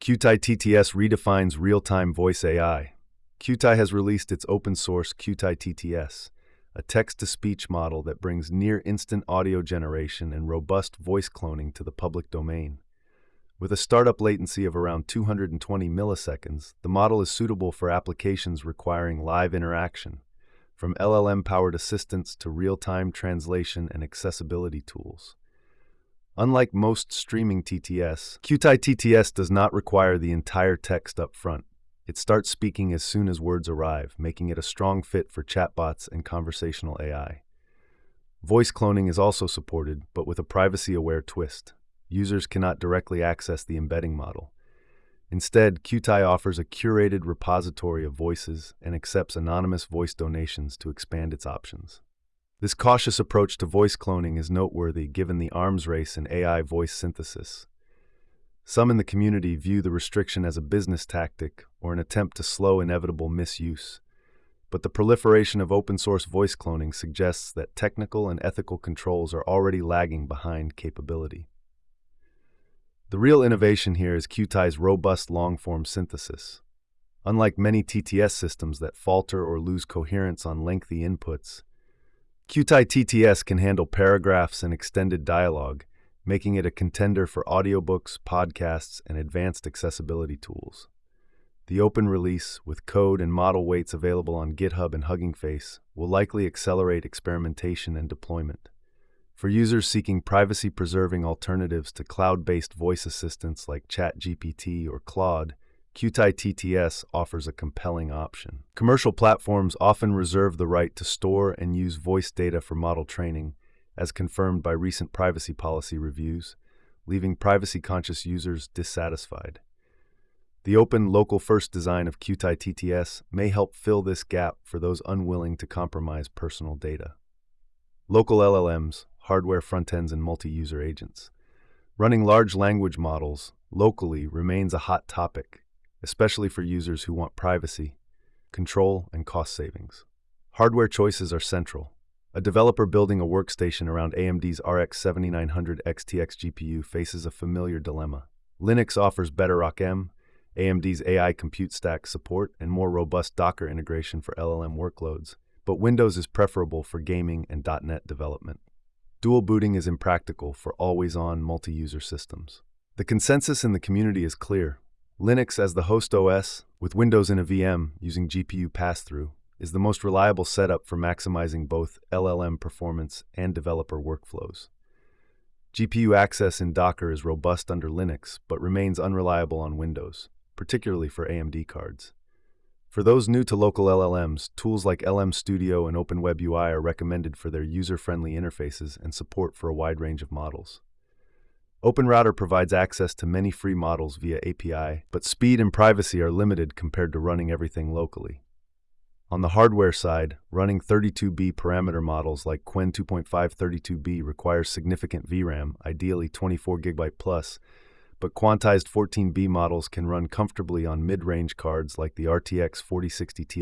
Qtai TTS redefines real-time voice AI. Qtai has released its open-source Qtai TTS, a text-to-speech model that brings near-instant audio generation and robust voice cloning to the public domain. With a startup latency of around 220 milliseconds, the model is suitable for applications requiring live interaction, from LLM-powered assistants to real-time translation and accessibility tools. Unlike most streaming TTS, Qtai TTS does not require the entire text up front. It starts speaking as soon as words arrive, making it a strong fit for chatbots and conversational AI. Voice cloning is also supported, but with a privacy-aware twist. Users cannot directly access the embedding model. Instead, Qtai offers a curated repository of voices and accepts anonymous voice donations to expand its options. This cautious approach to voice cloning is noteworthy given the arms race in AI voice synthesis. Some in the community view the restriction as a business tactic or an attempt to slow inevitable misuse, but the proliferation of open-source voice cloning suggests that technical and ethical controls are already lagging behind capability. The real innovation here is Qtai's robust long-form synthesis. Unlike many TTS systems that falter or lose coherence on lengthy inputs, Qtai TTS can handle paragraphs and extended dialogue, making it a contender for audiobooks, podcasts, and advanced accessibility tools. The open release, with code and model weights available on GitHub and Hugging Face, will likely accelerate experimentation and deployment. For users seeking privacy-preserving alternatives to cloud-based voice assistants like ChatGPT or Claude, Qtai TTS offers a compelling option. Commercial platforms often reserve the right to store and use voice data for model training, as confirmed by recent privacy policy reviews, leaving privacy-conscious users dissatisfied. The open, local-first design of Qtai TTS may help fill this gap for those unwilling to compromise personal data. Local LLMs, hardware front-ends, and multi-user agents. Running large language models locally remains a hot topic, especially for users who want privacy, control, and cost savings. Hardware choices are central. A developer building a workstation around AMD's RX 7900 XTX GPU faces a familiar dilemma. Linux offers better ROCm, AMD's AI compute stack support, and more robust Docker integration for LLM workloads, but Windows is preferable for gaming and .NET development. Dual booting is impractical for always-on multi-user systems. The consensus in the community is clear. Linux as the host OS, with Windows in a VM using GPU pass-through, is the most reliable setup for maximizing both LLM performance and developer workflows. GPU access in Docker is robust under Linux, but remains unreliable on Windows, particularly for AMD cards. For those new to local LLMs, tools like LM Studio and OpenWebUI are recommended for their user-friendly interfaces and support for a wide range of models. OpenRouter provides access to many free models via API, but speed and privacy are limited compared to running everything locally. On the hardware side, running 32B parameter models like Qwen 2.5 32B requires significant VRAM, ideally 24GB plus, but quantized 14B models can run comfortably on mid-range cards like the RTX 4060 Ti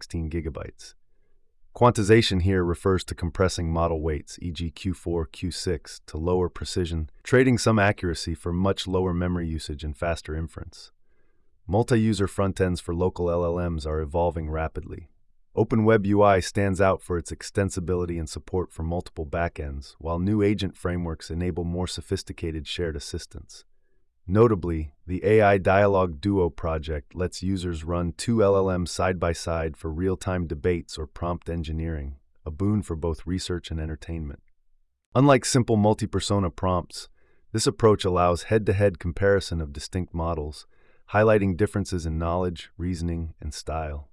16GB. Quantization here refers to compressing model weights, e.g. Q4, Q6, to lower precision, trading some accuracy for much lower memory usage and faster inference. Multi-user front-ends for local LLMs are evolving rapidly. OpenWebUI stands out for its extensibility and support for multiple backends, while new agent frameworks enable more sophisticated shared assistance. Notably, the AI Dialogue Duo project lets users run two LLMs side-by-side for real-time debates or prompt engineering, a boon for both research and entertainment. Unlike simple multi-persona prompts, this approach allows head-to-head comparison of distinct models, highlighting differences in knowledge, reasoning, and style.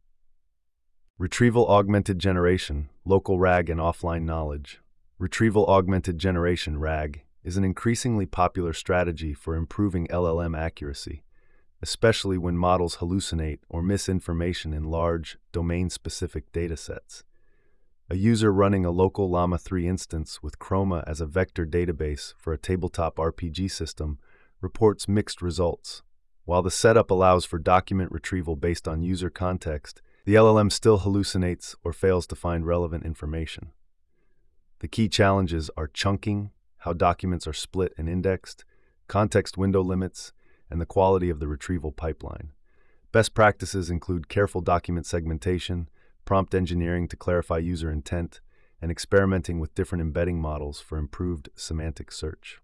Retrieval Augmented Generation, Local RAG and Offline Knowledge. Retrieval Augmented Generation, RAG, is an increasingly popular strategy for improving LLM accuracy, especially when models hallucinate or miss information in large, domain-specific datasets. A user running a local Llama 3 instance with Chroma as a vector database for a tabletop RPG system reports mixed results. While the setup allows for document retrieval based on user context, the LLM still hallucinates or fails to find relevant information. The key challenges are chunking, how documents are split and indexed, context window limits, and the quality of the retrieval pipeline. Best practices include careful document segmentation, prompt engineering to clarify user intent, and experimenting with different embedding models for improved semantic search.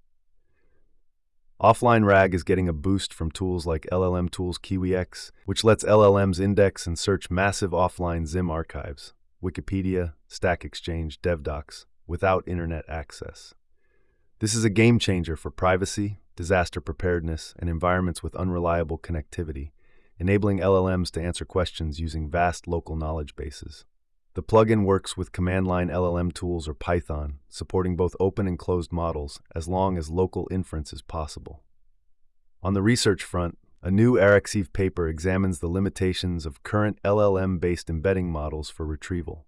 Offline RAG is getting a boost from tools like LLM Tools KiwiX, which lets LLMs index and search massive offline Zim archives, Wikipedia, Stack Exchange, DevDocs, without internet access. This is a game changer for privacy, disaster preparedness, and environments with unreliable connectivity, enabling LLMs to answer questions using vast local knowledge bases. The plugin works with command line LLM tools or Python, supporting both open and closed models as long as local inference is possible. On the research front, a new Araxiv paper examines the limitations of current LLM-based embedding models for retrieval.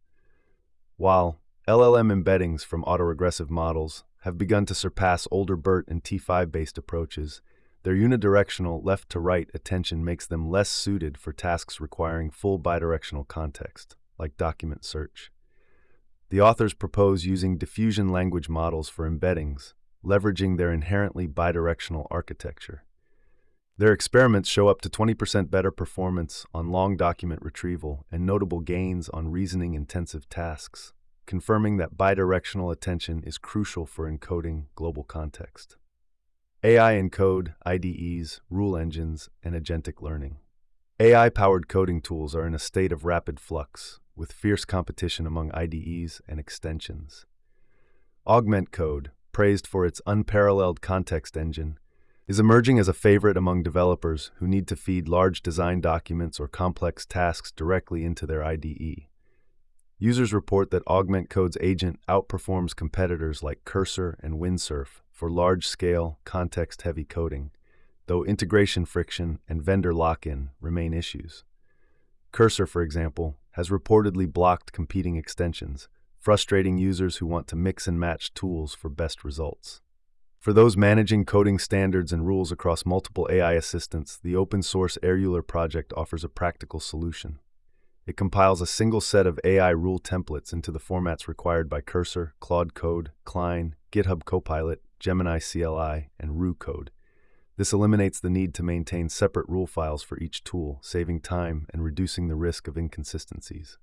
While LLM embeddings from autoregressive models have begun to surpass older BERT and T5-based approaches, their unidirectional left-to-right attention makes them less suited for tasks requiring full bidirectional context, like document search. The authors propose using diffusion language models for embeddings, leveraging their inherently bidirectional architecture. Their experiments show up to 20% better performance on long document retrieval and notable gains on reasoning-intensive tasks, confirming that bidirectional attention is crucial for encoding global context. AI encode, IDEs, rule engines, and agentic learning. AI-powered coding tools are in a state of rapid flux, with fierce competition among IDEs and extensions. Augment Code, praised for its unparalleled context engine, is emerging as a favorite among developers who need to feed large design documents or complex tasks directly into their IDE. Users report that Augment Code's agent outperforms competitors like Cursor and Windsurf for large-scale, context-heavy coding, though integration friction and vendor lock-in remain issues. Cursor, for example, has reportedly blocked competing extensions, frustrating users who want to mix and match tools for best results. For those managing coding standards and rules across multiple AI assistants, the open-source Euler project offers a practical solution. It compiles a single set of AI rule templates into the formats required by Cursor, Claude Code, Cline, GitHub Copilot, Gemini CLI, and Roo Code. This eliminates the need to maintain separate rule files for each tool, saving time and reducing the risk of inconsistencies.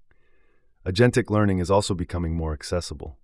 Agentic learning is also becoming more accessible.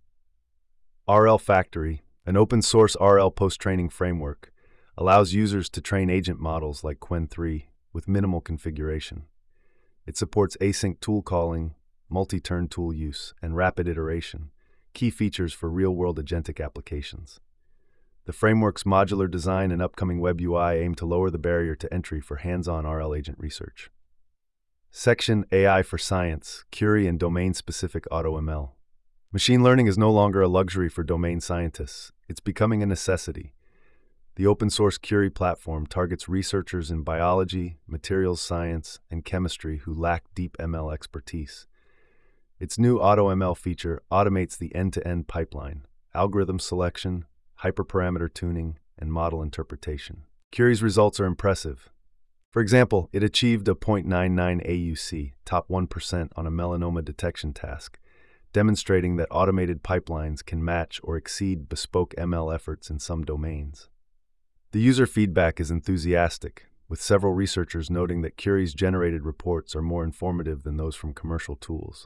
RL Factory, an open-source RL post-training framework, allows users to train agent models like Qwen 3 with minimal configuration. It supports async tool calling, multi-turn tool use, and rapid iteration, key features for real-world agentic applications. The framework's modular design and upcoming web UI aim to lower the barrier to entry for hands-on RL agent research. Section AI for Science, Curie and Domain-Specific AutoML. Machine learning is no longer a luxury for domain scientists. It's becoming a necessity. The open-source Curie platform targets researchers in biology, materials science, and chemistry who lack deep ML expertise. Its new AutoML feature automates the end-to-end pipeline, algorithm selection, hyperparameter tuning, and model interpretation. Curie's results are impressive. For example, it achieved a 0.99 AUC, top 1% on a melanoma detection task, demonstrating that automated pipelines can match or exceed bespoke ML efforts in some domains. The user feedback is enthusiastic, with several researchers noting that Curie's generated reports are more informative than those from commercial tools.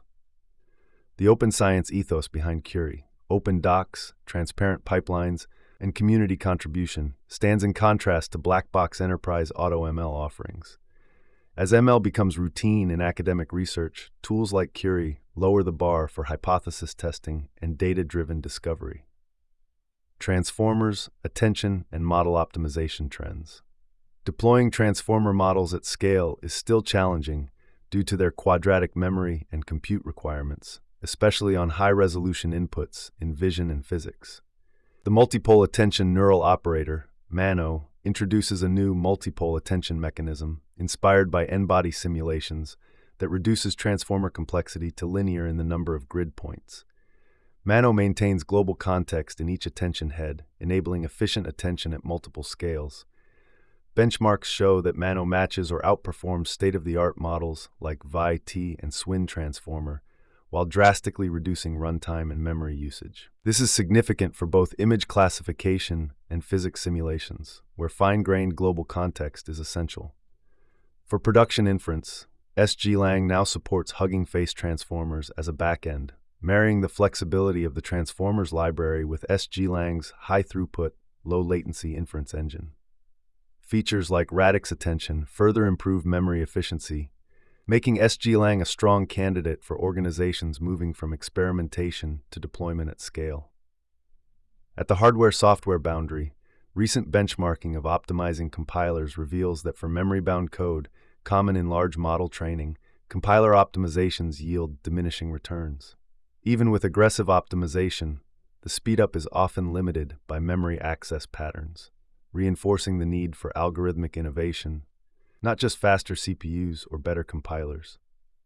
The open science ethos behind Curie, open docs, transparent pipelines, and community contribution, stands in contrast to black box enterprise AutoML offerings. As ML becomes routine in academic research, tools like Curie lower the bar for hypothesis testing and data-driven discovery. Transformers, attention, and model optimization trends. Deploying transformer models at scale is still challenging due to their quadratic memory and compute requirements, especially on high-resolution inputs in vision and physics. The Multipole Attention Neural Operator, MANO, introduces a new multipole attention mechanism inspired by n-body simulations that reduces transformer complexity to linear in the number of grid points. MANO maintains global context in each attention head, enabling efficient attention at multiple scales. Benchmarks show that MANO matches or outperforms state-of-the-art models like VI-T and SWIN transformer, while drastically reducing runtime and memory usage. This is significant for both image classification and physics simulations, where fine-grained global context is essential. For production inference, SGLang now supports Hugging Face transformers as a backend, marrying the flexibility of the transformers library with SGLang's high-throughput, low-latency inference engine. Features like radix attention further improve memory efficiency, making SGLang a strong candidate for organizations moving from experimentation to deployment at scale. At the hardware-software boundary, recent benchmarking of optimizing compilers reveals that for memory-bound code, common in large model training, compiler optimizations yield diminishing returns. Even with aggressive optimization, the speedup is often limited by memory access patterns, reinforcing the need for algorithmic innovation, not just faster CPUs or better compilers.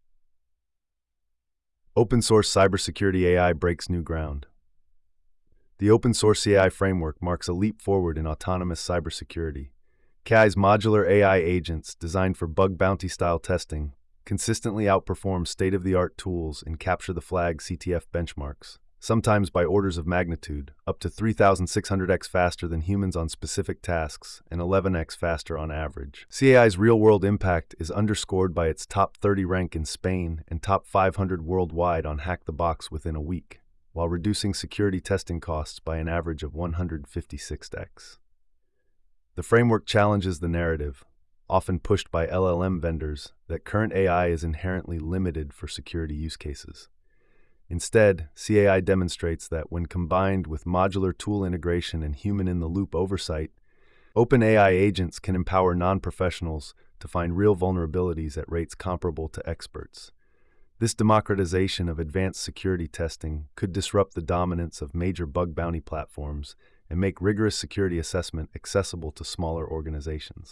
Open-source cybersecurity AI breaks new ground. The open-source CAI framework marks a leap forward in autonomous cybersecurity. CAI's modular AI agents, designed for bug bounty-style testing, consistently outperform state-of-the-art tools in capture-the-flag CTF benchmarks, sometimes by orders of magnitude, up to 3,600x faster than humans on specific tasks and 11x faster on average. CAI's real-world impact is underscored by its top 30 rank in Spain and top 500 worldwide on Hack the Box within a week, while reducing security testing costs by an average of 156x. The framework challenges the narrative, often pushed by LLM vendors, that current AI is inherently limited for security use cases. Instead, CAI demonstrates that when combined with modular tool integration and human-in-the-loop oversight, open AI agents can empower non-professionals to find real vulnerabilities at rates comparable to experts. This democratization of advanced security testing could disrupt the dominance of major bug bounty platforms and make rigorous security assessment accessible to smaller organizations.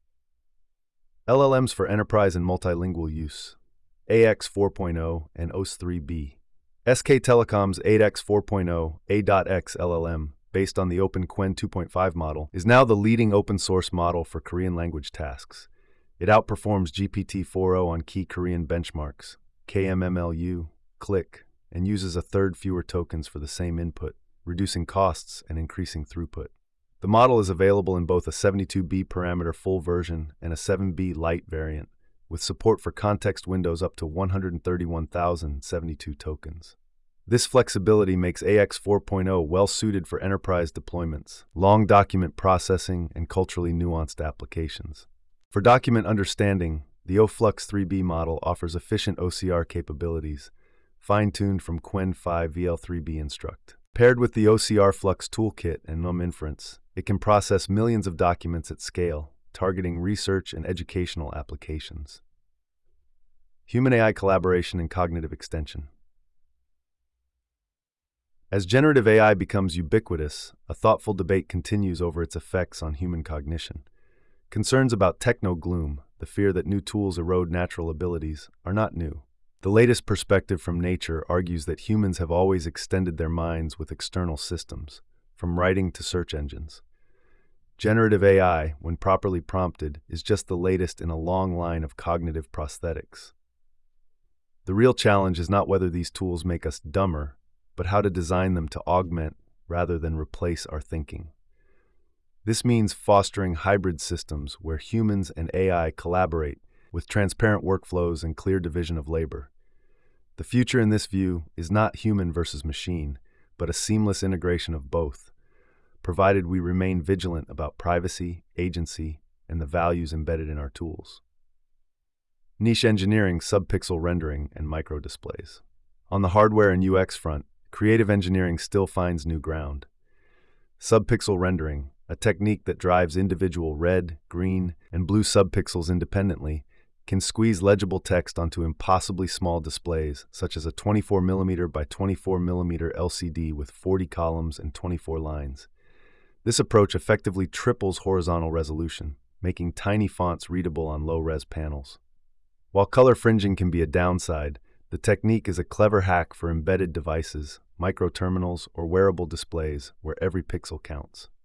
LLMs for enterprise and multilingual use, AX 4.0 and OS 3B. SK Telecom's 8x 4.0 A.X LLM, based on the OpenQuen 2.5 model, is now the leading open-source model for Korean language tasks. It outperforms GPT-4o on key Korean benchmarks, KMMLU, CLIC, and uses a third fewer tokens for the same input, reducing costs and increasing throughput. The model is available in both a 72B parameter full version and a 7B light variant, with support for context windows up to 131,072 tokens. This flexibility makes AX 4.0 well-suited for enterprise deployments, long document processing, and culturally nuanced applications. For document understanding, the OFlux 3B model offers efficient OCR capabilities, fine-tuned from Qwen 5 VL3B Instruct. Paired with the OCR Flux toolkit and NumInference, it can process millions of documents at scale, targeting research and educational applications. Human-AI collaboration and cognitive extension. As generative AI becomes ubiquitous, a thoughtful debate continues over its effects on human cognition. Concerns about techno-gloom, the fear that new tools erode natural abilities, are not new. The latest perspective from Nature argues that humans have always extended their minds with external systems, from writing to search engines. Generative AI, when properly prompted, is just the latest in a long line of cognitive prosthetics. The real challenge is not whether these tools make us dumber, but how to design them to augment rather than replace our thinking. This means fostering hybrid systems where humans and AI collaborate with transparent workflows and clear division of labor. The future in this view is not human versus machine, but a seamless integration of both, provided we remain vigilant about privacy, agency, and the values embedded in our tools. Niche engineering, subpixel rendering, and microdisplays. On the hardware and UX front, creative engineering still finds new ground. Subpixel rendering, a technique that drives individual red, green, and blue subpixels independently, can squeeze legible text onto impossibly small displays, such as a 24mm by 24mm LCD with 40 columns and 24 lines. This approach effectively triples horizontal resolution, making tiny fonts readable on low-res panels. While color fringing can be a downside, the technique is a clever hack for embedded devices, microterminals, or wearable displays where every pixel counts.